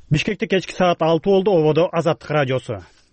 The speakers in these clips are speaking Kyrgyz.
Бишкекте кечки саат 6 болду. Ободо Азаттык радиосу.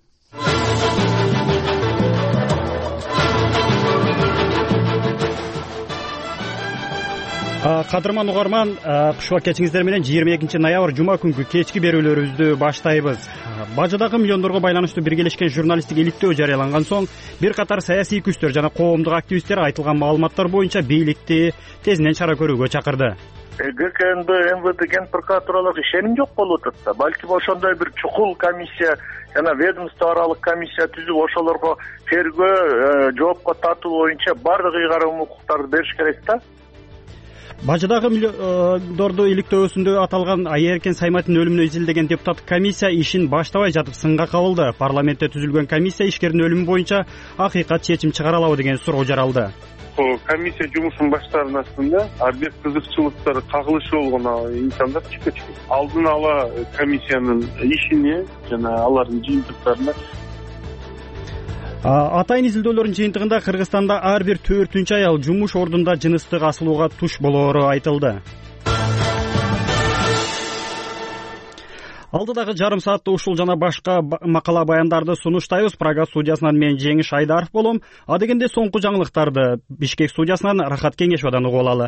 Кадырман угарман, кушук кечиңиздер менен 22 ноябрь жума күнгү кечки берүүлөрүбүздү баштайбыз. Бажыдагы миллиондорго байланыштуу биргелешкен журналисттик иликтөө жарыяланган соң бир катар саясий күчтөр жана коомдук активисттер айтылган маалыматтар боюнча бийликти тезинен чара көрүүгө чакырды. ГКНБ, МВД, Ген прокуратураларга ишеним жок болуп атат да. Балким ошондой бир чукул комиссия жана ведомство аралык комиссия түзүп ошолорго тергөө, жоопко тартуу боюнча баардык ыйгарым укуктарды бериш керек да. Бажыдагы миллиондорду иликтөөсүндө аталган Айеркен Сайматтын өлүмүнө изилдеген депутаттык комиссия ишин баштабай жатып сынга кабылды. Парламентте түзүлгөн комиссия ишкердин өлүмү боюнча акыйкат чечим чыгара алабы деген суроо жаралды. Комиссия жумушун баштаардын астында ар бир кызыкчылыктары кагылышы болгон инсандар чыккан. Алдын ала комиссиянын ишине жана алардын жыйынтыктарына Атайын изилдөөлөрдүн жыйынтыгында Кыргызстанда ар бир 4-чү аял жумуш ордунда жыныстык асылууга туш болоору айтылды. Алдыдагы жарым саатта ушул жана башка макала баяндарды сунуштайбыз. Прага студиясынан мен Жеңиш Айдаров болом. Адегенде соңку жаңылыктарды Бишкек студиясынан Рахат Кеңешовадан угуп алалы.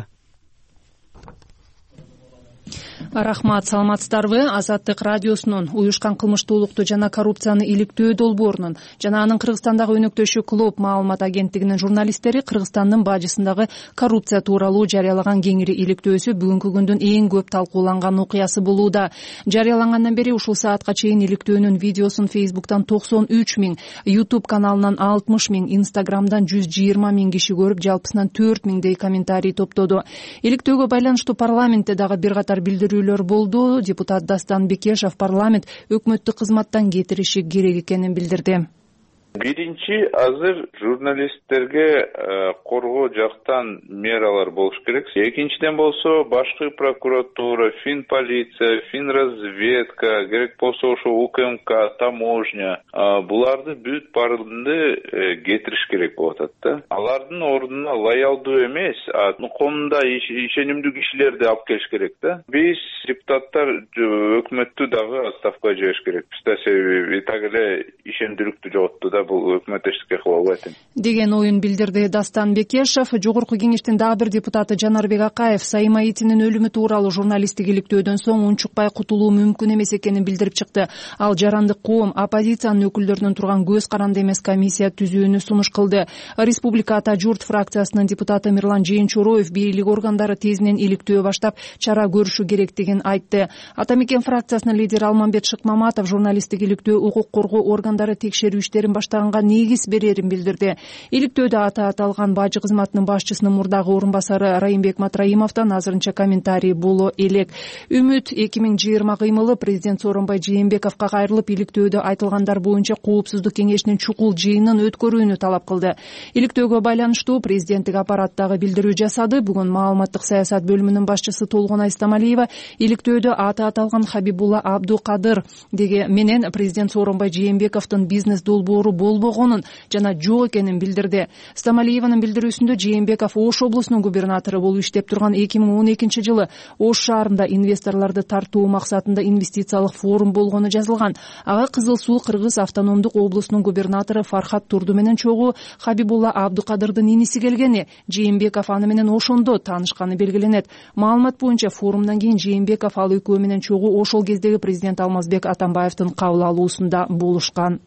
Рахмат, саламатсыздарбы? Азаттык радиосунун уюшкан кылмыштуулукту жана коррупцияны иликтөө долбоорунун жана анын Кыргызстандагы өнөктөшү Клоп маалымат агенттигинин журналисттери Кыргызстандын бажысындагы коррупция тууралуу жарыялаган кеңири иликтөөсү бүгүнкү күндүн эң көп талкууланган окуясы болууда. Жарыялангандан бери ушул саатка чейин иликтөөнүн видеосун Facebook'тан 93 миң, YouTube каналынан 60 миң, Instagram'дан 120 миң киши көрүп, жалпысынан 4 миңдей комментарий топтоду. Иликтөөгө байланыштуу парламентте дагы бир катар билдирүүлөр болду. Депутат Дастан Бекешев парламент өкмөттү кызматтан кетириши керек экенин билдирди. Биринчи, азыр журналисттерге коргоо жактан мералар болуш керек. Экинчиден болсо башкы прокуратура, Финполиция, Финразведка, керек болсо ошо УКМК, таможня, буларды бүт баардыгын кетириш керек болуп атат да. Алардын ордуна лоялдуу эмес, коомдо ишенимдүү кишилерди алып келиш керек да. Биз депутаттар өкмөттү дагы отставкага жибериш керекпиз да, себеби так эле ишендүүлүктү жоготту да. Бул өкмөттөчүлүккө кылабайт деген оюн билдирди Дастан Бекешев. Жогорку кеңештин дагы бир депутаты Жанарбек Акаев Сайым Аитинин өлүмү тууралуу журналисттик иликтөөдөн соң унчукпай кутулуу мүмкүн эмес экенин билдирип чыкты. Ал жарандык коом, оппозициянын өкүлдөрүнүн турган көз каранды эмес комиссия түзүүнү сунуш кылды. Республика Ата журт фракциясынын депутаты Мирлан Жээнчороев бийлик органдары тезинен иликтөө баштап чара көрүшү керектигин айтты. Ата Мекен фракциясынын лидери Алмамбет Шыкмаматов журналисттик иликтөө укук коргоо органдары текшерүү иштерин баштаганга негиз берерин билдирди. Иликтөөдө аталган бажы кызматынын башчысынын мурдагы орун басары Райымбек Матраимовдон азырынча комментарий боло элек. Үмүт 2020 кыймылы президент Сооронбай Жээнбековго кайрылып, иликтөөдө айтылгандар боюнча коопсуздук кеңешинин чукул жыйынын өткөрүүнү талап кылды. Иликтөөгө байланыштуу президенттик аппараттагы билдирүү жасады. Бүгүн маалыматтык саясат бөлүмүнүн башчысы Толгонай Стамалиева иликтөөдө аты аталган Хабибулла Абдукадыр менен президент Сооронбай Жээнбековдун бизнес долбоору болбогонун жана жок экенин билдирди. Стамалиеванын билдирүүсүндө Жээнбеков Ош облусунун губернатору болуп иштеп турган 2012 жылы Ош шаарында инвесторлорду тартуу максатында инвестициялык форум болгону жазылган. Ага Кызыл Суу Кыргыз автономдук облусунун губернатору Фархат Турду менен чогуу Хабибулла Абдукадырдын иниси келгени, Жээнбеков аны менен ошондо таанышканы белгиленет. Маалымат боюнча форумдан кийин Жээнбеков ал экөө менен чогуу ошол кездеги президент Алмазбек Атамбаевдин кабыл алуусунда болушкан.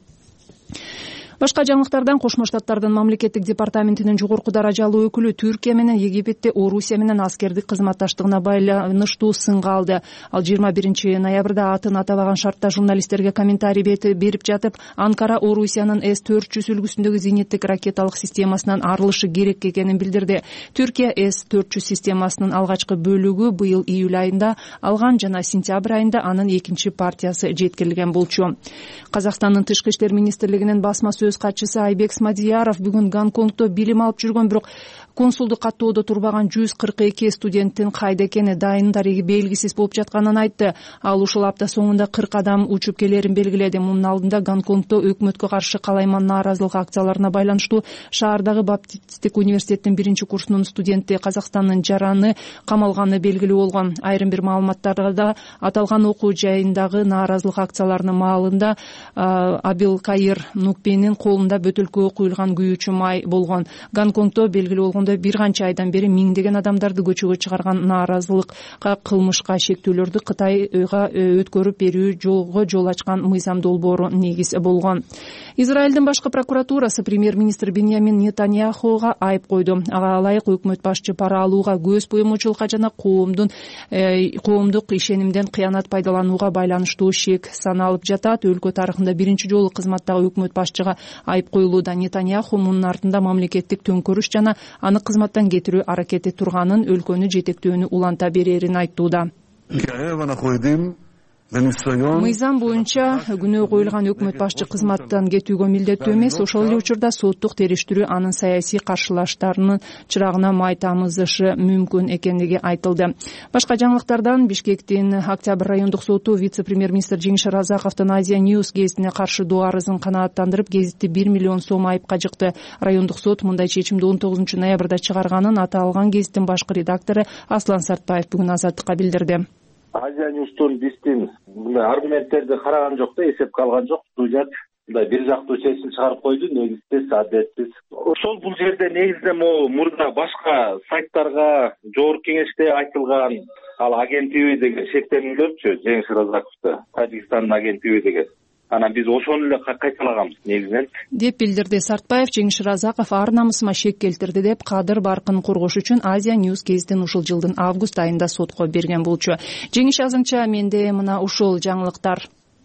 Башка жаңылыктардан Кошмо Штаттардын мамлекеттик департаментинин жогорку даражалуу өкүлү Түркия менен Египетте Орусия менен аскердик кызматташтыгына байланыштуу сынга алды. Ал 21 ноябрда атын атабаган шартта журналисттерге комментарий берип жатып, Анкара Орусиянын С-400 үлгүсүндөгү зениттик ракеталык системасынан арылышы керек экенин билдирди. Түркия С-400 системасынын алгачкы бөлүгү быйыл июль айында алган жана сентябрь айында анын экинчи партиясы жеткирилген болчу. Казакстандын тышкы иштер министрлигинин басма сөз катчысы Айбек Смадияров бүгүн Гонконгдо билим алып жүргөн, бирок консулдук каттоодо турбаган 142 студенттин кайда экени дайын дареги белгисиз болуп жатканын айтты. Ал ушул апта соңунда 40 адам учуп келерин белгиледи. Мунун алдында Гонконгдо өкмөткө каршы калайман нааразылык акцияларына байланыштуу шаардагы Баптистик университеттин 1-курсунун студенти Казакстандын жараны камалганы белгилүү болгон. Айрым бир маалыматтарда аталган окуу жайындагы нааразылык акцияларынын маалында Абилкайыр Нукпенин колунда бөтөлкөгө куюлган күйүүчү май болгон. Гонконгдо белгилүү болгондой бир канча айдан бери миңдеген адамдарды көчөгө чыгарган нааразылыкка кылмышка шектүүлөрдү Кытайга өткөрүп берүүгө жол ачкан мыйзам долбоору негиз болгон. Израилдин башкы прокуратурасы премьер-министр Беньямин Нетаньяхуга айып койду. Ага ылайык өкмөт башчы пара алууга, көз боемочулукка жана коомдук ишенимден кыянат пайдаланууга байланыштуу шек саналып жатат. Өлкө тарыхында биринчи жолу кызматтагы өкмөт башчыга айып коюлууда. Нетаньяху мунун артында мамлекеттик төңкөрүш жана аны кызматтан кетирүү аракети турганын, өлкөнү жетектөөнү уланта берерин айтууда. Мыйзам боюнча күнөө коюлган өкмөт башчы кызматтан кетүүгө милдеттүү эмес. Ошол эле учурда соттук териштирүү анын саясий каршылаштарынын чырагына май тамызышы мүмкүн экендиги айтылды. Башка жаңылыктардан Бишкектин Октябрь райондук соту вице-премьер-министр Жеңиш Разаковдун Азия News гезитине каршы доо арызын канааттандырып, гезитти 1 миллион сом айыпка жыкты. Райондук сот мындай чечимди 19-ноябрда чыгарганын аталган гезиттин башкы редактору Аслан Сартбаев бүгүн Азаттыкка билдирди. Азия Ньюстун биздин мындай аргументтерди караган жок да, эсепке алган жок. Судья мындай бир жактуу чечим чыгарып койду, негизсиз, адилетсиз. Ошол бул жерде негизде мурда башка сайттарга жогорку кеңеште айтылган ал агенттиби деген шектелүүлөрчү, Жеңиш Разаковду, Тажикстандын агенттиби деген. Анан биз ошону эле кайталаганбыз негизинен, деп билдирди Сартбаев. Жеңиш Разаков ар намысыма шек келтирди деп кадыр баркын коргош үчүн Азия News гезитин ушул жылдын август айында сотко берген болчу. Жеңиш азынча менде мына ушул жаңылыктар.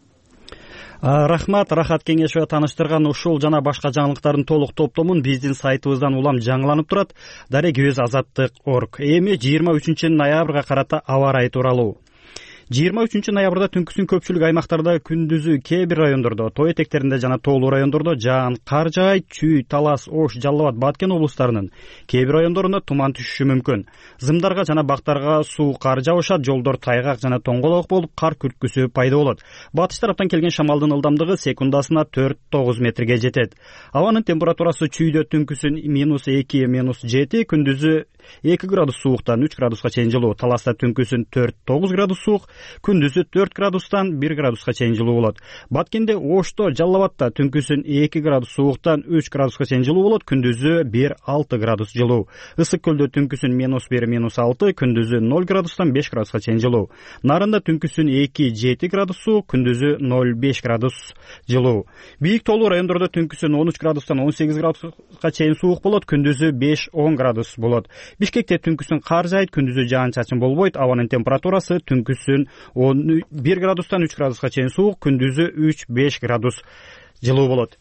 Рахмат, Рахат Кеңешова тааныштырган ушул жана башка жаңылыктардын толук топтомун биздин сайтыбыздан улам жаңыланып турат. Дарек-өз азаттык.org. Эми 23-ноябрга карата аба ырайы тууралуу. 23-ноябрда түнкүсүн көпчүлүк аймактарда, күндүзү кээ бир райондордо, тоо этектеринде жана тоолуу райондордо жаан, кар жаайт. Чүй, Талас, Ош, Жалал Абад, Баткен облустарынын кээ бир райондорунда туман түшүшү мүмкүн. Зымдарга жана бактарга суу, кар жаышат, жолдор тайгак жана тоңголок болуп, кар күрткүсү пайда болот. Батыш тараптан келген шамалдын ылдамдыгы секундасына 4-9 метрге жетет. Абанын температурасы чүйдө түнкүсүн -2, -7, күндүзү 2 градус сууктан 3 градуска чейин жылуу. Таласта түнкүсүн 4-9 градус суук, күндүзү 4 градустан 1 градуска чейин жылуу болот. Баткенде, Ошто, Жалал Абадта түнкүсүн 2 градус сууктан 3 градуска чейин жылуу болот, күндүзү 1-6 градус жылуу. Ысык көлдө түнкүсүн -1, -6, күндүзү 0 градустан 5 градуска чейин жылуу. Нарында түнкүсүн 2-7 градус суук, күндүзү 0-5 градус жылуу. Бийик тоолуу райондордо түнкүсүн 13 градустан 18 градуска чейин суук болот, күндүзү 5-10 градус болот. Бишкекте түнкүсүн кар жаайт, күндүзү жаан-чачын болбойт. Абанын температурасы түнкүсүн 1 градустан 3 градуска чейин суук, күндүзү 3-5 градус жылуу болот.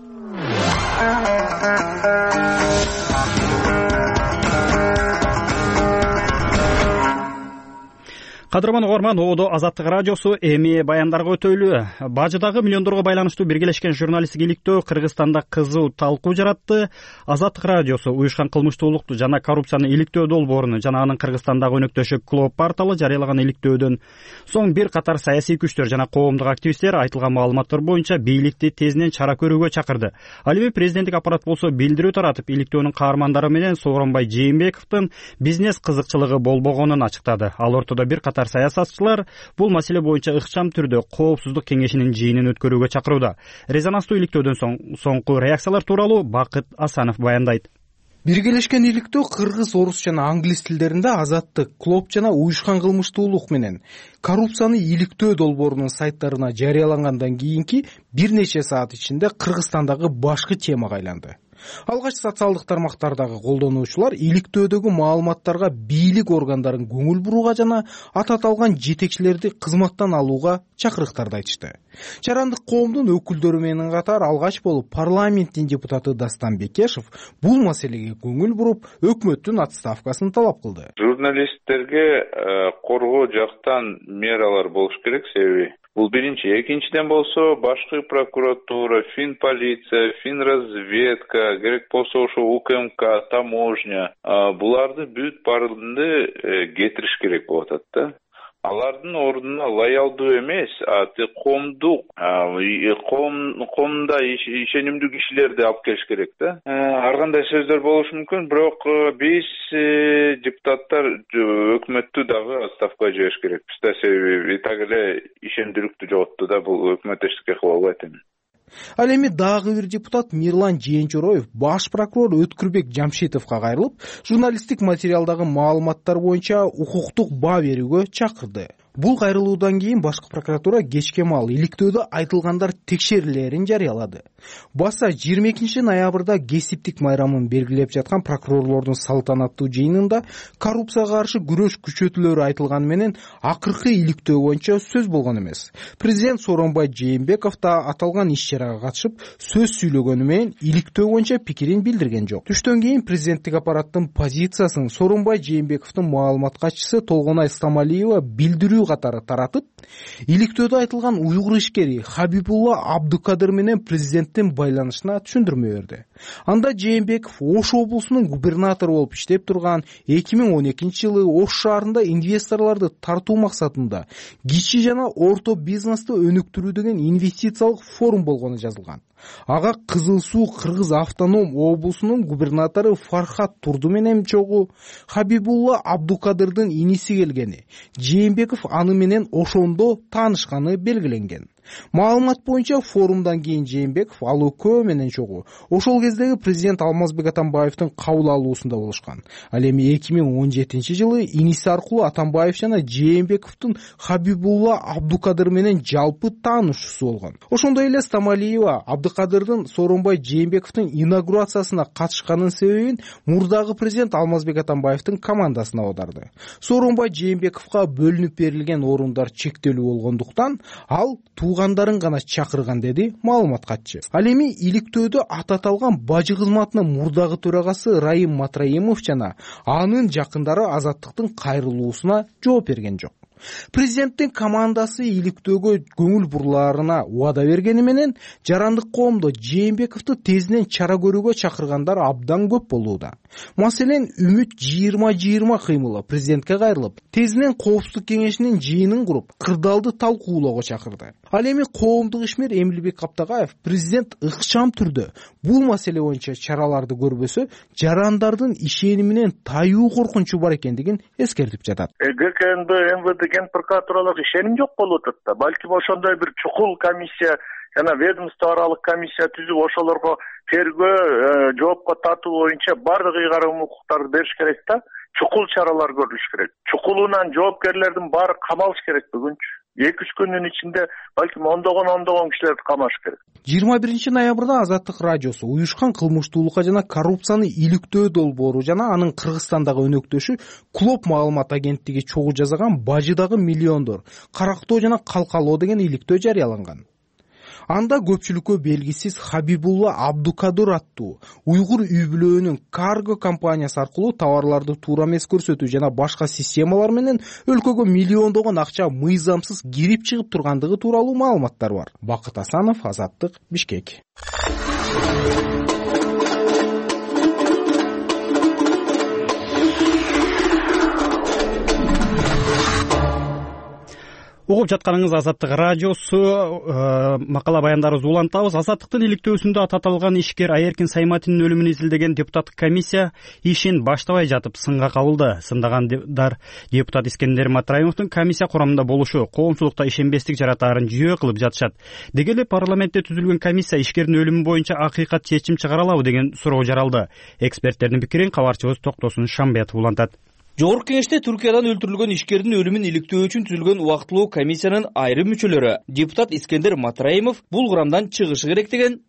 Кадырман угарман, Оодо Азаттык радиосу эми баяндарга өтөлүү. Бажыдагы миллиондорго байланыштуу биргелешкен журналисттик иликтөө Кыргызстанда кызуу талкуу жаратты. Азаттык радиосу уюшкан кылмыштуулукту жана коррупцияны иликтөө долбоорун жана анын Кыргызстандагы өнөктөшү Клоп порталы жарыялаган иликтөөдөн соң бир катар саясий күчтөр жана коомдук активисттер айтылган маалыматтар боюнча бийликти тезинен чара көрүүгө чакырды. Ал эми президенттик аппарат болсо билдирүү таратып, иликтөөнүн каармандары менен Сооронбай Жээнбековдун бизнес кызыкчылыгы болбогонун ачыктады. Ал ортодо бир катар саясатчылар бул маселе боюнча ыкчам түрдө коопсуздук кеңешинин жыйынын өткөрүүгө чакырууда. Резонанстуу иликтөөдөн соңку реакциялар тууралуу Бакыт Асанов баяндайт. Биргелешкен иликтөө кыргыз, орус жана англис тилдеринде Азаттык, Клоп жана уюшкан кылмыштуулук менен коррупцияны иликтөө долбоорунун сайттарына жарыялангандан кийинки бир нече саат ичинде Кыргызстандагы башкы темага айланды. Алгач социалдык тармактардагы колдонуучулар иликтөөдөгү маалыматтарга бийлик органдарын көңүл бурууга жана аталган жетекчилерди кызматтан алууга чакырыктарды айтышты. Жарандык коомдун өкүлдөрү менен катар алгач болуп парламенттин депутаты Дастан Бекешев бул маселеге көңүл буруп, өкмөттүн отставкасын талап кылды. Журналисттерге коргоо жактан мералар болуш керек, себеби Бул биринчи. Экинчиден болсо башкы прокуратура, фин полиция, фин разведка, керек болсо ошо УКМК, таможня буларды бүт баардыгын кетириш керек болуп атат да. Алардын ордуна лоялдуу эмес, коомдук, коомдо ишенимдүү кишилерди алып келиш керек да. Ар кандай сөздөр болушу мүмкүн, бирок биз депутаттар өкмөттү дагы отставкага жибериш керекпиз да, себеби так эле ишендүүлүктү жоготту да бул өкмөттөчүлүккө кылабы айтем. Ал эми дагы бир депутат Мирлан Жээнчороев баш прокурор Өткүрбек Жамшитовго кайрылып, журналисттик материалдагы маалыматтар боюнча укуктук баа берүүгө чакырды. Бул кайрылуудан кийин башкы прокуратура кечке маал иликтөөдө айтылгандар текшерилерин жарыялады. Баса 22 ноябрда кесиптик майрамын белгилеп жаткан прокурорлордун салтанаттуу жыйынында коррупцияга каршы күрөш күчөтүлөрү айтылганы менен акыркы иликтөө боюнча сөз болгон эмес. Президент Сооронбай Жээнбеков да аталган иш-чарага катышып сөз сүйлөгөнү менен иликтөө боюнча пикирин билдирген жок. Түштөн кийин президенттик аппараттын позициясын Сооронбай Жээнбековдун маалымат катчысы Толгонай Стамалиева билдирүү катары таратып, иликтөөдө айтылган уйгур ишкери Хабибулла Абдукадыр менен президенттин байланышына түшүндүрмө берди. Анда Жээнбеков Ош облусунун губернатору болуп иштеп турган 2012 жылы Ош шаарында инвесторлорду тартуу максатында кичи жана орто бизнести өнүктүрүү деген инвестициялык форум болгону жазылган. Ага Кызыл Суу Кыргыз автоном облусунун губернатору Фархат Турду менен чогуу Хабибулла Абдукадырдын иниси келгени, Жээнбеков аны менен ошондо таанышканы белгиленген. Маалымат боюнча форумдан кийин Жээнбеков ал экөө менен чогуу ошол кездеги президент Алмазбек Атамбаевдин кабыл алуусунда болушкан. Ал эми 2017 жылы иниси аркылуу Атамбаев жана Жээнбековдун Хабибулла Абдукадыр менен жалпы таанышуусу болгон. Ошондой эле Стамалиева Абдукадырдын Сооронбай Жээнбековдун инаугурациясына катышканын себебин мурдагы президент Алмазбек Атамбаевдин командасына аударды. Сооронбай Жээнбековго бөлүнүп берилген орундар чектелүү болгондуктан ал туугандарын гана чакырган, деди маалымат катчы. Ал эми иликтөөдө аталган бажы кызматынын мурдагы төрагасы Раим Матраимов жана анын жакындары Азаттыктын кайрылуусуна жооп берген жок. Президенттин командасы иликтөөгө көңүл бурлаарына убада бергени менен жарандык коомдо Жээнбековду тезинен чара көрүүгө чакыргандар абдан көп болууда. Маселен, Үмүт 2020 кыймылы президентке кайрылып, тезинен коопсуздук кеңешинин жыйынын куруп, кырдаалды талкуулоого чакырды. Ал эми коомдук ишмер Эмилбек Каптагаев президент ыкчам түрдө бул маселе боюнча чараларды көрбөсө, жарандардын ишениминен таюу коркунучу бар экендигин эскертип жатат. ГКНБ, МВД, Ген прокуратуралык ишеним жок болуп атат да. Балким ошондой бир чукул комиссия жана ведомство аралык комиссия түзүп ошолорго тергөө, жоопко тартуу боюнча бардык ыйгарым укуктарды бериш керек да. Чукул чаралар көрүлүш керек. Чукулунан жоопкерлердин баары камалыш керек бүгүнчү. 2-3 күндүн ичинде балким ондогон кишилерди камаш керек. 21 ноябрда Азаттык радиосу уюшкан кылмыштуулукка жана коррупцияны иликтөө долбоору жана анын Кыргызстандагы өнөктөшү Клоп маалымат агенттиги чогуу жасаган бажыдагы миллиондор, карактоо жана калкалоо деген иликтөө жарыяланган. Анда көпчүлүккө белгисиз Хабибулла Абдукадыр аттуу уйгур үй бүлөөнүн карго компаниясы аркылуу товарларды туура эмес көрсөтүү жана башка системалар менен өлкөгө миллиондогон акча мыйзамсыз кирип чыгып тургандыгы тууралуу маалыматтар бар. Бакыт Асанов, Азаттык, Бишкек. Угуп жатканыңыз Азаттык радиосу, макала баяндарыбызды улантабыз. Азаттыктын иликтөөсүндө аталган ишкер Аеркин Сайматинин өлүмүн изилдеген депутаттык комиссия ишин баштабай жатып сынга кабылды. Сындагандар депутат Искендер Матраимовдун комиссия курамында болушу, коомчулукта ишенбестик жаратаарын жүйө кылып жатышат. Деги эле парламентте түзүлгөн комиссия ишкердин өлүмү боюнча акыйкат чечим чыгара алабы деген суроо жаралды. Эксперттердин пикирин кабарчыбыз Токтосун Шамбетов улантат. Жогорку кеңеште Түркиядан өлтүрүлгөн ишкердин өлүмүн иликтөө үчүн түзүлгөн убактылуу комиссиянын айрым мүчөлөрү депутат Искендер Матраимов бул курамдан чыгышы керек деген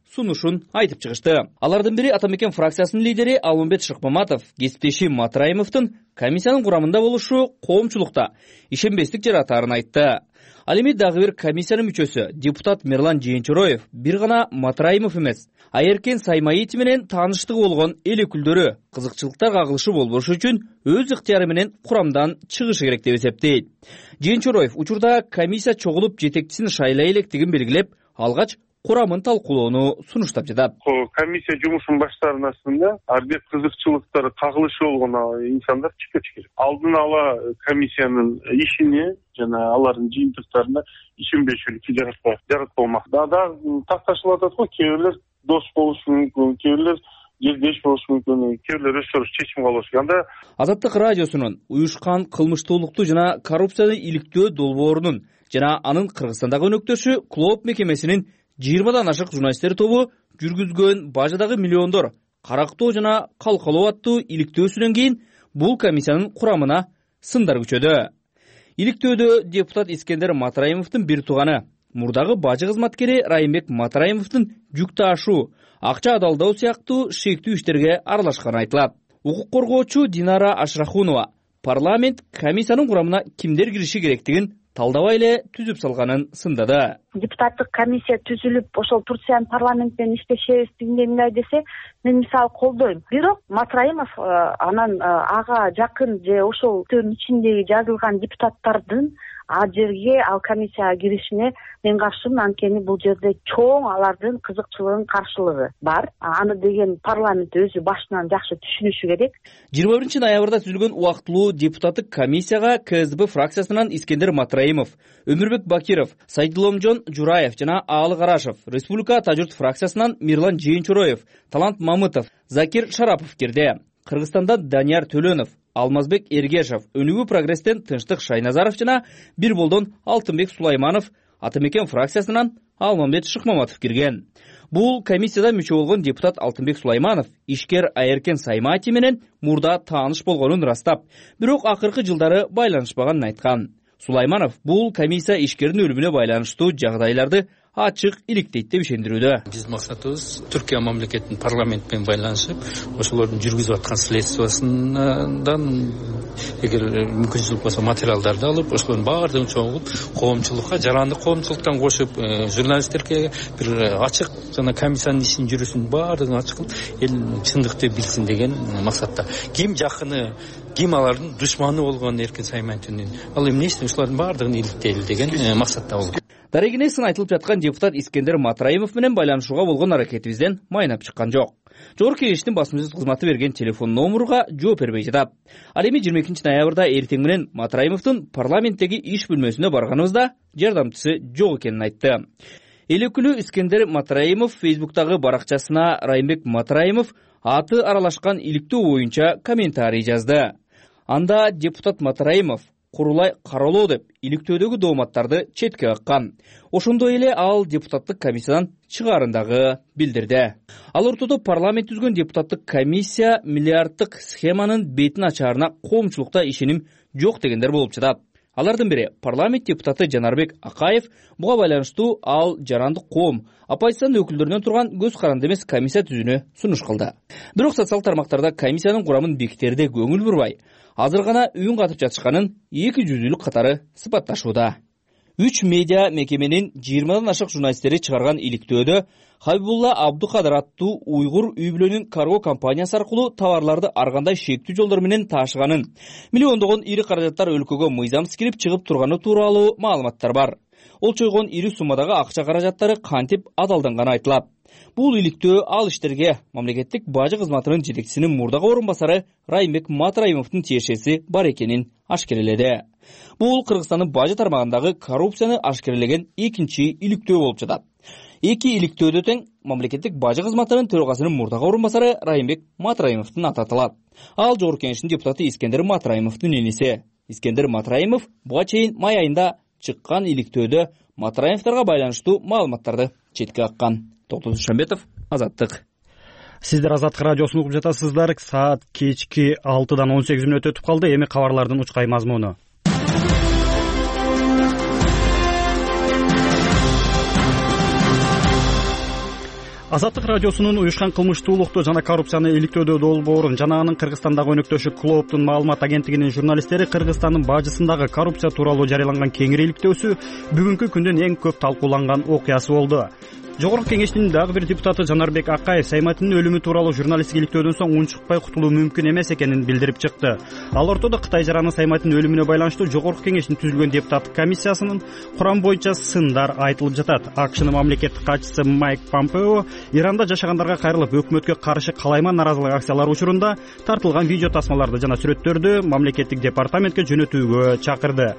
сунушун айтып чыгышты. Алардын бири ата мекен фракциясынын лидери Алмамбет Шыкмаматов кесиптеши Матраимовдун комиссиянын курамында болушу коомчулукта ишенбестик жаратаарын айтты. Ал эми дагы бир комиссиянын мүчөсү депутат Мирлан Жээнчороев бир гана Матраимов эмес, Айеркен Саймаити менен тааныштыгы болгон эл өкүлдөрү кызыкчылыктар кагылышы болбошу үчүн өз ыктыяры менен курамдан чыгышы керек деп эсептейт. Жээнчороев учурда комиссия чогулуп жетекчисин шайлай электигин белгилеп, алгач курамын талкуулоону сунуштап жатат. Комиссия жумушун баштарында ар бир кызыкчылыктары кагылышы болгон инсандар чыккычы керек. Алдын ала комиссиянын ишине жана алардын жыйынтыктарына ишенбешүүлүк жаратпалмак. Дагы такташылып атат го, кээ бирлер дос болушу мүмкүн, кээ бирлер жердеш болушу мүмкүн, кээ бирлер өздөрү чечим кылышы. Анда Азаттык радиосунун уюшкан кылмыштуулукту жана коррупцияны иликтөө долбоорунун жана анын Кыргызстандагы өнөктөшү КЛООП мекемесинин 20дан ашык журналисттер тобу жүргүзгөн бажадагы миллиондор карактоо жана калкалоо аттуу иликтөөсүнөн кийин бул комиссиянын курамына сындар күчөдү. Иликтөөдө депутат Искендер Матраимовдун бир тууганы, мурдагы бажы кызматкери Райымбек Матраимовдун жүк таашуу, акча адалдоо сыяктуу шектүү иштерге аралашканы айтылат. Укук коргоочу Динара Ашрахунова парламент комиссиянын курамына кимдер кириши керектигин талдабай эле түзүп салганын сындады. Депутаттык комиссия түзүлүп, ошол Турциянын парламент менен иштешебиз дегендей десе, мен мисалы колдойм. Бирок Матраимов анан ага жакын же ошол төр ичиндеги жазылган депутаттардын ал жерге, ал комиссияга киришине мен каршымын. Анткени бул жерде чоң алардын кызыкчылыгынын каршылыгы бар. Аны деген парламент өзү башынан жакшы түшүнүшү керек. 21 ноябрда түзүлгөн убактылуу депутаттык комиссияга КСДП фракциясынан Искендер Матраимов, Өмүрбек Бакиров, Сайдуломжон Жураев жана Аалы Карашев, Республика Ата-журт фракциясынан Мирлан Жээнчороев, Талант Мамытов, Закир Шарапов кирди. Кыргызстандан Данияр Төлөнов, Алмазбек Эргешев, Өнүгүү прогресстен Тынчтык Шайназаров жана Бир болдон Алтынбек Сулайманов, Ата мекен фракциясынан Алмамбет Шыкмаматов кирген. Бул комиссияда мүчө болгон депутат Алтынбек Сулайманов ишкер Айеркен Саймаити менен мурда тааныш болгонун ырастап, бирок акыркы жылдары байланышпаганын айткан. Сулайманов бул комиссия ишкердин өлүмүнө байланыштуу жагдайларды ачык иликтейт деп ишендирүүдө. Биздин максатыбыз Түркия мамлекетинин парламент менен байланышып, ошолордун жүргүзүп аткан следствосунан эгер мүмкүнчүлүк болсо материалдарды алып, ошолордун баардыгын чогултуп, коомчулукка, жарандык коомчулуктан кошуп, журналисттерге бир ачык жана комиссиянын ишин жүрүшүн баардыгын ачык кылып, эл чындыкты билсин деген максатта. Ким жакыны, ким алардын душманы болгон Эркен Саймаитинин, ал эмне үчүн ошолордун баардыгын иликтейли деген максатта болгон. Дарегине сын айтылып жаткан депутат Искендер Матраимов менен байланышууга болгон аракетибизден майнап чыккан жок. Жогорку Кеңештин басма сөз кызматы берген телефон номуруга жооп бербей жатат. Ал эми 22 ноябрда эртең менен Матраимовдун парламенттеги иш бөлмөсүнө барганыбызда жардамчысы жок экенин айтты. Эл өкүлү Искендер Матраимов Фейсбуктагы баракчасына Райымбек Матраимов аты аралашкан иликтөө боюнча комментарий жазды. Анда депутат Матраимов курулай каралоо деп иликтөөдөгү дооматтарды четке каккан. Ошондой эле ал депутаттык комиссиядан чыгаарындагы билдирди. Ал ортодо парламент түзгөн депутаттык комиссия миллиарддык схеманын бетин ачаарына коомчулукта ишеним жок дегендер болуп жатат. Алардын бири парламент депутаты Жанарбек Акаев буга байланыштуу ал жарандык коом, оппозициянын өкүлдөрүнөн турган көз каранды эмес комиссия түзүүнү сунуш кылды. Бирок социал тармактарда комиссиянын курамын бекитерде көңүл бурбай, азыр гана үйүн катып жатышканын эки жүздүүлүк катары сыпатташууда. 3 медиа мекеменин 20дан ашык журналисттери чыгарган иликтөөдө Хабибулла Абдукадыр аттуу уйгур үй-бүлөнүн карго компаниясы аркылуу товарларды ар кандай шектүү жолдор менен таашыганын, миллиондогон ири каражаттар өлкөгө мыйзамсыз кирип чыгып турганы тууралуу маалыматтар бар. Ол чойгон ири суммадагы акча каражаттары кантип адалданганы айтылат. Бул иликтөө ал иштерге мамлекеттик бажы кызматынын жетекчисинин мурдагы орун басары Райымбек Матраимовдун тиешеси бар экенин ашкереледи. Бул Кыргызстандын бажы тармагындагы коррупцияны ашкерелеген экинчи иликтөө болуп жатат. Эки иликтөөдө тең мамлекеттик бажы кызматынын төрагасынын мурдагы орун басары Райымбек Матраимовдун аты аталат. Ал Жогорку Кеңештин депутаты Искендер Матраимовдун иниси. Искендер Матраимов буга чейин май айында чыккан иликтөөдө Матраимовдорго байланыштуу маалыматтарды четке каккан. Токтогул Шамбетов, Азаттык. Сиздер Азаттык радиосун угуп жатасыздар. Саат кечки 6-дан 18 мүнөт өтүп калды. Эми кабарлардын учкай мазмуну. Азаттык радиосунун уюшкан кылмыштуулукту жана коррупцияны иликтөөдө долбоорун жана анын Кыргызстандагы өнөктөшү КЛОПтун маалымат агенттигинин журналисттери Кыргызстандын бажысындагы коррупция тууралуу жарыяланган кеңири иликтөөсү бүгүнкү күндүн эң көп талкууланган окуясы болду. Жогорку кеңештин дагы бир депутаты Жанарбек Акаев Сайматинин өлүмү тууралуу журналисттик иликтөөдөн соң унчукпай кутулуу мүмкүн эмес экенин билдирип чыкты. Ал ортодо Кытай жараны Сайматинин өлүмүнө байланыштуу жогорку кеңештин түзүлгөн депутаттык комиссиясынын курам боюнча сындар айтылып жатат. АКШнын мамлекеттик катчысы Майк Помпео Иранда жашагандарга кайрылып өкмөткө каршы калайма наразылык акциялары учурунда тартылган видео тасмаларды жана сүрөттөрдү мамлекеттик департаментке жөнөтүүгө чакырды.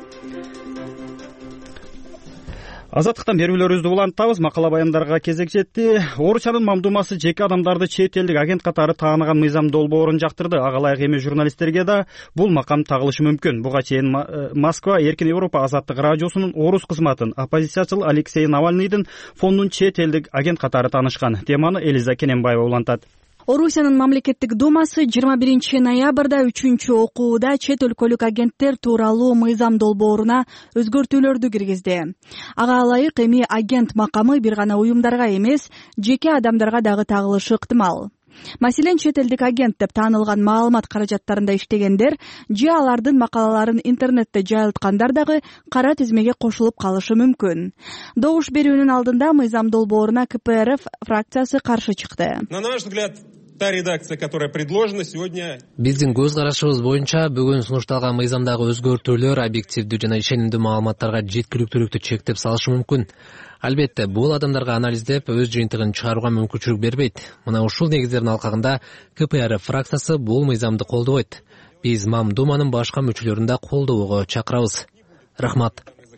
Азаттыктан берүүлөрүбүздү улантабыз. Макала баяндарга кезек жетти. Орусиянын Мамдумасы жеке адамдарды чет элдик агент катары тааныган мыйзам долбоорун жактырды. Ага ылайык эмес журналисттерге да бул макам тагылышы мүмкүн. Буга чейин Москва Эркин Европа Азаттык радиосунун орус кызматын оппозициячыл Алексей Навальныйдын фондун чет элдик агент катары таанышкан. Теманы Элиза Кененбаева улантат. Орусиянын мамлекеттик думасы 21 ноябрда 3-окууда чет өлкөлүк агенттер тууралуу мыйзам долбооруна өзгөртүүлөрдү киргизди. Ага ылайык эми агент макамы бир гана уюмдарга эмес, жеке адамдарга дагы тагылышы ыктымал. Маселен, чет элдик агент деп таанылган маалымат каражаттарында иштегендер же алардын макалаларын интернетте жайылткандар дагы кара тизмеге кошулуп калышы мүмкүн. Добуш берүүнүн алдында мыйзам долбооруна КПРФ фракциясы каршы чыкты. На наш взгляд, та редакция, которая предложена сегодня. Биздин көз карашыбыз боюнча бүгүн сунушталган мыйзамдагы өзгөртүүлөр объективдүү жана ишенимдүү маалыматтарга жеткиликтүүлүктү чектеп салышы мүмкүн. Албетте, бул адамдарга анализдеп өз жыйынтыгын чыгарууга мүмкүнчүлүк бербейт. Мына ушул негиздердин алкагында КПРФ фракциясы бул мыйзамды колдобойт. Биз Мамдуманын башка мүчөлөрүн да колдоого чакырабыз. Рахмат.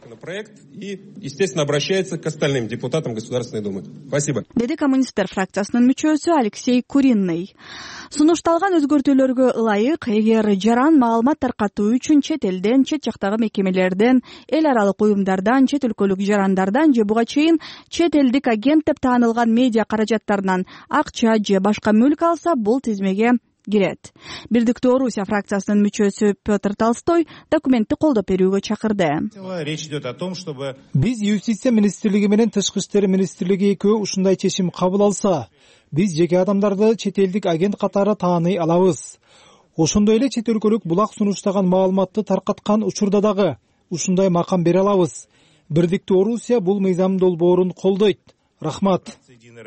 И, естественно, обращается к остальным депутатам Государственной Думы. Спасибо. Деди коммунисттер фракциясынын мүчөсү Алексей Куринный. Сунушталган өзгөртүүлөргө ылайык, эгер жаран маалымат таркатуу үчүн чет элден, чет жактагы мекемелерден, эл аралык уюмдардан, чет өлкөлүк жарандардан же буга чейин чет элдик агент деп таанылган медиа каражаттарынан акча же башка мүлк алса, бул тизмеге кирет. Бирдиктүү Орусия фракциясынын мүчөсү Петр Толстой документти колдоп берүүгө чакырды. Речь идет о том, чтобы биз Юстиция министрлиги менен Тышкы иштер министрлиги экөө ушундай чечим кабыл алса, биз жеке адамдарды чет элдик агент катары тааный алабыз. Ошондой эле чет өлкөлүк булак сунуштаган маалыматты таркаткан учурда дагы ушундай макам бере алабыз. Бирдиктүү Орусия бул мыйзам долбоорун колдойт. Рахмат.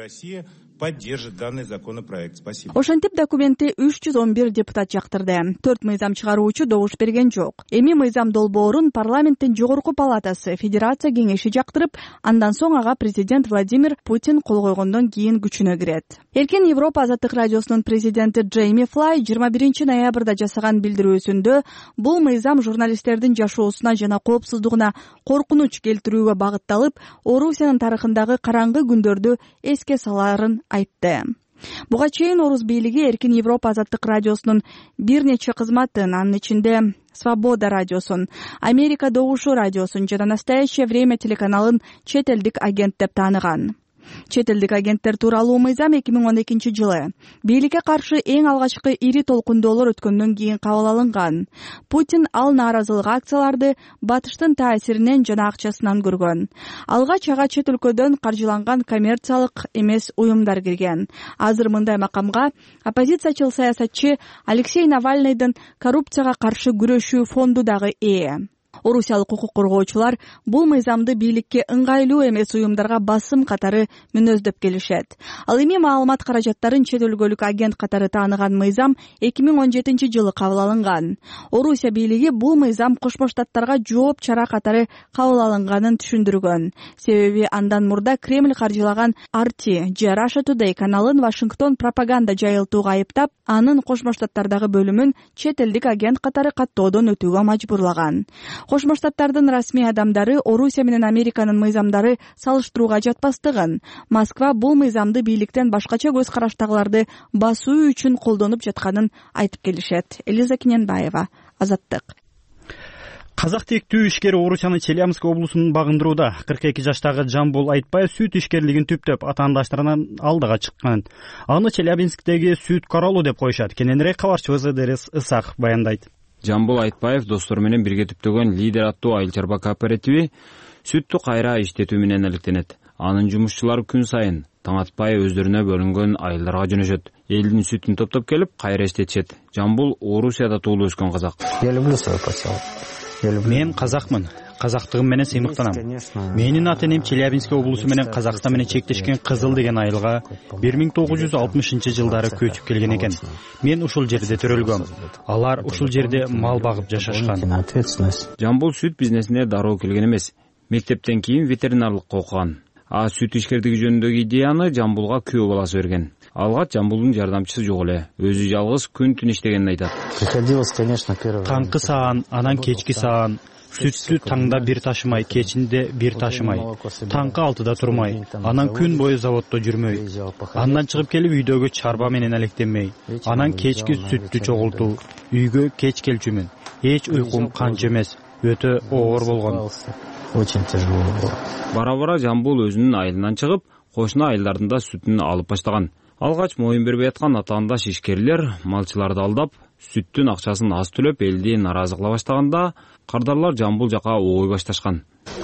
Поддержит данный законопроект. Спасибо. Ошентип документти 311 депутат жактырды. 4 мыйзам чыгаруучу добуш берген жок. Эми мыйзам долбоорун парламенттин жогорку палатасы Федерация кеңеши жактырып, андан соң ага президент Владимир Путин кол койгондон кийин күчүнө кирет. Эркин Европа Азаттык радиосунун президенти Джейми Флай 21 ноябрда жасаган билдирүүсүндө бул мыйзам журналисттердин жашоосуна жана коопсуздугуна коркунуч келтирүүгө багытталып, Орусиянын тарыхындагы караңгы күндөрдү эске саларын айтты. Буга чейин орус бийлиги Эркин Европа Азаттык радиосунун бир нече кызматын, анын ичинде Свобода радиосун, Америка Добушу радиосун жана Настоящее время телеканалын чет элдик агент деп тааныган. Чет элдик агенттер тууралуу мыйзам 2012 жылы бийликке каршы эң алгачкы ири толкундоолор өткөндөн кийин кабыл алынган. Путин ал нааразылык акцияларды батыштын таасиринен жана акчасынан көргөн. Алгач ага чет өлкөдөн каржыланган коммерциялык эмес уюмдар кирген. Азыр мындай макамга оппозициячыл саясатчы Алексей Навальныйдын коррупцияга каршы күрөшүү фонду дагы ээ. Орусиялык укук коргоочулар бул мыйзамды бийликке ыңгайлуу эмес уюмдарга басым катары мүнөздөп келишет. Ал эми маалымат каражаттарын чет өлкөлүк агент катары тааныган мыйзам 2017 жылы кабыл алынган. Орусия бийлиги бул мыйзам Кошмо Штаттарга жооп чара катары кабыл алынганын түшүндүргөн. Себеби андан мурда Кремль каржылаган RT же Russia Today каналын Вашингтон пропаганда жайылтууга айыптап, анын Кошмо Штаттардагы бөлүмүн чет элдик агент катары каттоодон өтүүгө мажбурлаган. Кошмо Штаттардын расмий адамдары Орусия менен Американын мыйзамдары салыштырууга жатпастыгын, Москва бул мыйзамды бийликтен башкача көз караштагыларды басуу үчүн колдонуп жатканын айтып келишет. Элиза Кененбаева, Азаттык. Казак тектүү ишкери Орусиянын Челябинск облусунун багындырууда 42 жаштагы Жамбул Айтбаев сүт ишкерлигин түптөп атаандаштарынан алдыга чыккан. Аны Челябинсктеги сүт королу деп коюшат. Кененирээк кабарчыбыз Эдерес Ысак баяндайт. Жамбул Айтбаев достору менен бирге түптөгөн Лидер аттуу айыл чарба кооперативи сүттү кайра иштетүү менен алектенет. Анын жумушчулары күн сайын таң атпай өздөрүнө бөлүнгөн айылдарга жөнөшөт. Элдин сүтүн топтоп келип кайра иштетишет. Жамбул Орусияда туулуп өскөн казак. Я люблю свой поселок. Мен казакмын. Казактыгым менен сыймыктанам. Менин ата-энем Челябинск облусу менен Казакстан менен чектешкен Кызыл деген айылга 1960-жылдары көчүп келген экен. Мен ушул жерде төрөлгөм. Алар ушул жерде мал багып жашашкан. Жамбул сүт бизнесине дароо келген эмес. Мектептен кийин ветеринарлыкка окуган. Сүт ишкердиги жөнүндөгү идеяны Жамбулга күйөө баласы берген. Алгач Жамбулдун жардамчысы жок эле. Өзү жалгыз күн-түн иштегенин айтат. Таңкы саан, анан кечки саан. Сүттү таңда бир ташымай, кечинде бир ташымай. Таңкы 6-да турмай, анан күн бою заводдо жүрмөй. Андан чыгып келип үйдөгү чарба менен алектенмей. Анан кечки сүттү чогултуу. Үйгө кеч келчүмүн. Эч уйкум канча эмес. Өтө оор болгон. Очень тяжело было. Бара-бара Жамбул өзүнүн айылынан чыгып, кошуна айылдардын да сүтүн алып баштаган. Алгач моюн бербей аткан атаандаш ишкерлер малчыларды алдап, сүттүн акчасын аз төлөп элди наразы кыла баштаганда, кардарлар Жамбул жака огой башташкан.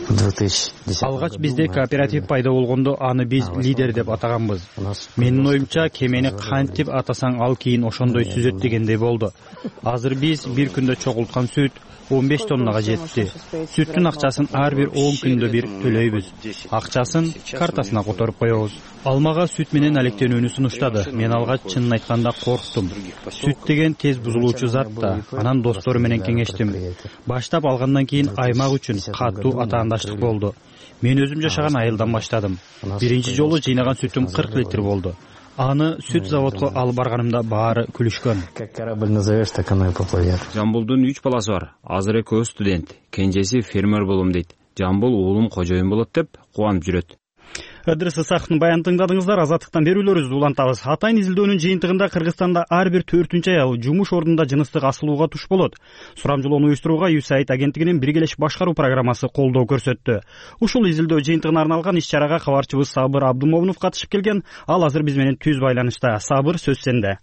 Алгач бизде кооператив пайда болгондо аны биз лидер деп атаганбыз. Менин оюмча кемени кантип атасаң ал кийин ошондой сүзөт дегендей болду. Азыр биз бир күндө чогулткан сүт 15 тоннага жетти. Сүттүн акчасын ар бир 10 күндө бир төлөйбүз. Акчасын картасына которуп коебуз. Алмага сүт менен алектенүүнү сунуштады. Мен алгач чынын айтканда корктум. Сүт деген тез бузулуучу зат да. Анан достору менен кеңештим. Баштап алгандан кийин аймак үчүн катуу атаандаштык болду. Мен өзүм жашаган айылдан баштадым. Биринчи жолу жыйнаган сүтүм 40 литр болду. Аны сүт заводко алып барганымда баары күлүшкөн. Как корабль назовешь, так оно и поплывет. Жамбулдун 3 баласы бар. Азыр экөө студент. Кенжеси фермер болом дейт. Жамбул уулум кожоюн болот деп кубанып жүрөт. Ыдырыс Ысаковдун баянын тыңдадыңыздар. Азаттыктан берүүлөрүбүздү улантабыз. Атайын изилдөөнүн жыйынтыгында Кыргызстанда ар бир 4-чү аял жумуш ордунда жыныстык асылууга туш болот. Сурамжылоону уюштурууга USAID агенттигинин биргелешип башкаруу программасы колдоо көрсөттү. Ушул изилдөө жыйынтыгына арналган иш-чарага кабарчыбыз Сабыр Абдумомунов катышып келген. Ал азыр биз менен түз байланышта. Сабыр, сөз сенде.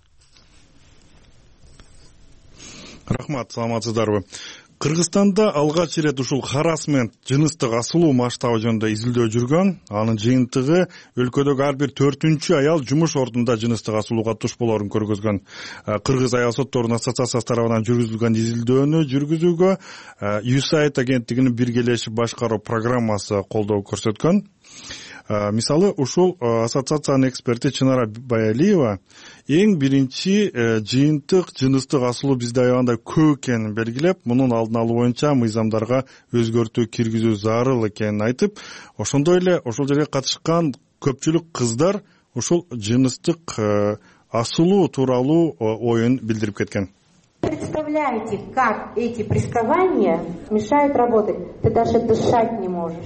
Рахмат, саламатсыздарбы? Кыргызстанда алгач ирет ушул харассмент, жыныстык асылуу масштабы жөнүндө изилдөө жүргөн. Анын жыйынтыгы өлкөдөгү ар бир 4-чү аял жумуш ордунда жыныстык асылууга туш болоорун көргөзгөн. Кыргыз аял сотторунун ассоциациясы тарабынан жүргүзүлгөн изилдөөнү жүргүзүүгө USAID агенттигинин биргелешип башкаруу программасы колдоо көрсөткөн. Мисалы, ушул ассоциациянын эксперти Чынара Баялиева эң биринчи жыйынтык жыныстык асылуу бизде аябагандай көп экенин белгилеп, мунун алдын алуу боюнча мыйзамдарга өзгөртүү киргизүү зарыл экенин айтып, ошондой эле ошол жерге катышкан көпчүлүк кыздар ушул жыныстык асылуу тууралуу оюн билдирип кеткен. Представляете, как эти приставания мешают работать? Ты даже дышать не можешь.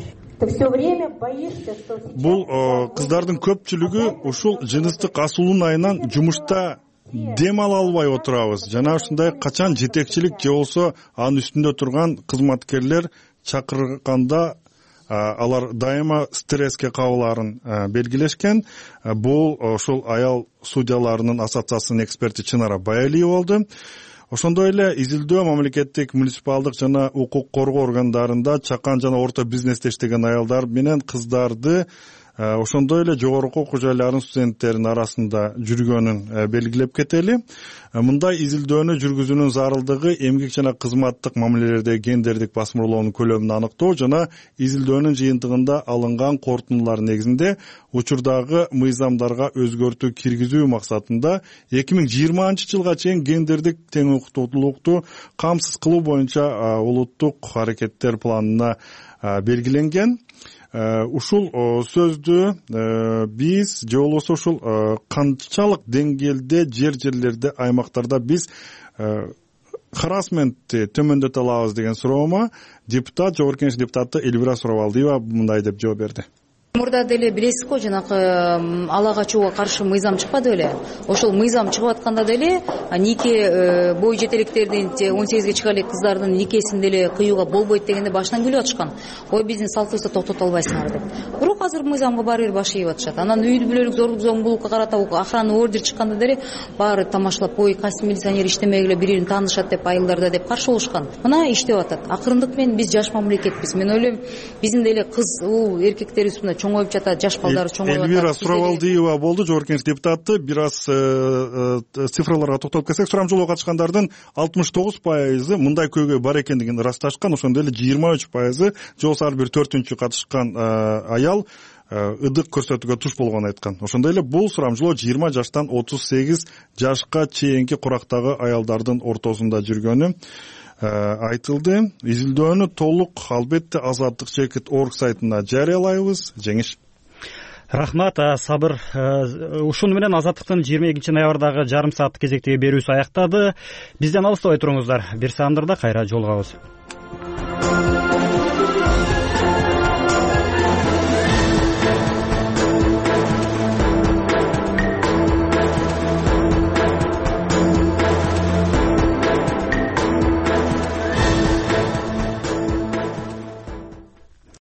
Бул кыздардын көпчүлүгү ушул жыныстык асылуунун айынан жумушта дем ала албай отурабыз. Жана ушундай качан жетекчилик же болсо анын үстүндө турган кызматкерлер чакырганда алар дайыма стресске кабылаарын белгилешкен. Бул ушул аял судьяларынын ассоциациясынын эксперти Чынара Баялиева болду. Ошондой эле изилдөө мамлекеттик, муниципалдык жана укук коргоо органдарында чакан жана орто бизнесте иштеген аялдар менен кыздарды ошондой эле жогорку окуу жайларынын студенттеринин арасында жүргөнүн белгилеп кетели. Мындай изилдөөнү жүргүзүүнүн зарылдыгы эмгек жана кызматтык мамилелерде гендердик басмырлоонун көлөмүн аныктоо жана изилдөөнүн жыйынтыгында алынган корутундулар негизинде учурдагы мыйзамдарга өзгөртүү киргизүү максатында 2020 жылга чейин гендердик тең укуктуулукту камсыз кылуу боюнча улуттук аракеттер планына белгиленген. Ушул сөздү биз же болбосо ушул канчалык деңгээлде жерлерде аймактарда биз харассментти төмөндөтө алабыз деген суроомо депутат, Жогорку Кеңеш депутаты Элвира Сурабалдиева мындай деп жооп берди. Мурда деле билесиз го, жанакы ала качууга каршы мыйзам чыкпады беле. Ошол мыйзам чыгып атканда деле нике бой жетелектердин 18ге чыга элек кыздардын никесин деле кыюуга болбойт дегенде башынан күлүп атышкан. Ой, биздин салтыбызды токтото албайсыңар деп. Бирок азыр мыйзамга баары бир баш ийип атышат. Анан үйдү бүлөлүк зорлук зомбулукка карата охрана ордер чыкканда деле баары тамашалап, ой, кайсы милиционер иштемегиле бирин таанышат деп айылдарда деп каршы болушкан. Мына иштеп атат. Акырындык менен биз жаш мамлекетпиз. Мен ойлойм, биздин деле кыз эркектерибиз мына чоң чоңоюп жатат, жаш балдар чоңоюп атат. Эльвира Суравалдиева болду, Жогорку Кеңеш депутаты. Бир аз цифраларга токтолуп кетсек, сурамжылоого катышкандардын 69% мындай көйгөй бар экендигин ырасташкан. Ошондой эле 23% же болбосо ар бир 4-чү катышкан аял ыдык көрсөтүүгө туш болгонун айткан. Ошондой эле бул сурамжылоо 20 жаштан 38 жашка чейинки курактагы аялдардын ортосунда жүргөнү айтылды. Изилдөөнү толук албетте Азаттык Чекит.org сайтына жарыялайбыз. Жеңиш. Рахмат, Сабыр. Ушуну менен Азаттыктын 22 ноябрдагы жарым сааттык кезектеги берүүсү аяктады. Бизден алыстабай туруңуздар. Бир саамдарда кайра жолугабыз.